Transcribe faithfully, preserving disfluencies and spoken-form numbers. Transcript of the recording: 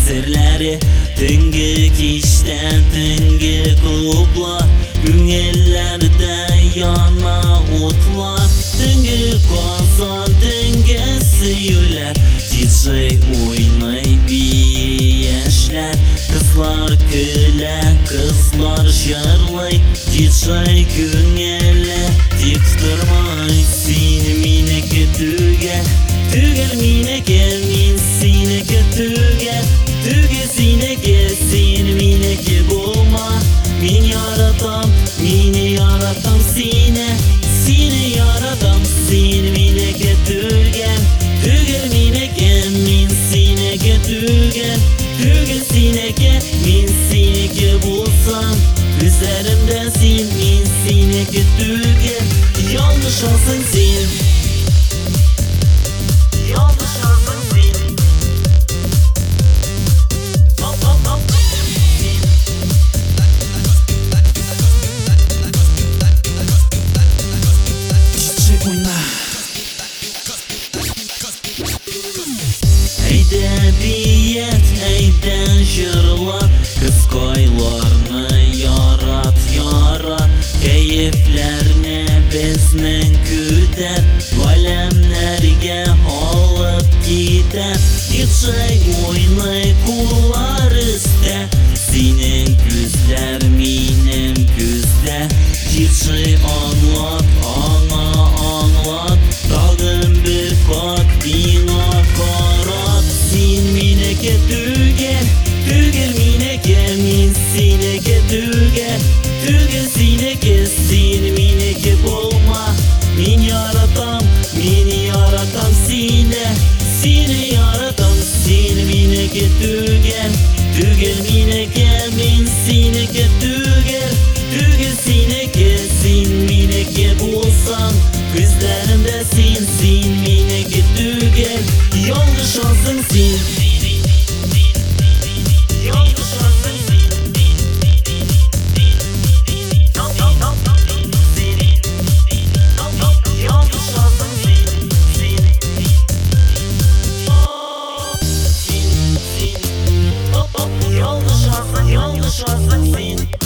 sirleri. Tüngü kişten tüngü klublar, Güngellerde yana otlar. Tüngü kalsan tüngü süyüler, D J oynay biyeshler. Kızlar güle, kızlar şarlay, D J güngelle diktirmay. Seni mineke tüge, tügel mineke, min sineke tüge, tüge sineke, sen mineke bulma. Min yaratam, mini yaratam sine, sine yaratam, sen mineke tügen, tügel mineke, min sineke tügen, tüge sineke, min sineke bulsan. Üzerimde sin, min sineke tügen, yanlış olsun sen. Yanlış olsun sen. Hop hop hop. Çiçek oyna. Edebiyat, eyden jırlar, kız koylarını yarat yarat. Keyiflerine biznen küder, valemlerge alıp gider. D J oynay kullar iste, senin gözler benim gözler. D J anlat, ana anlat, dağın bir kat bina karat. Sen mineke tügel, tügel mineke, min sineke tügel, tügel sineke, sen mineke bulma. Min yaratam, min yaratam sine, sine yaratam, sen mineke tügel, tügel mineke, min sineke tügel, tügel sineke, sen mineke bulsan. Gözlerimde sen, sen mineke tügel, yanlış olsun sen. Yanlış olsun sen. Yanlış olsun sen. Yanlış olsun, yanlış olsun sen.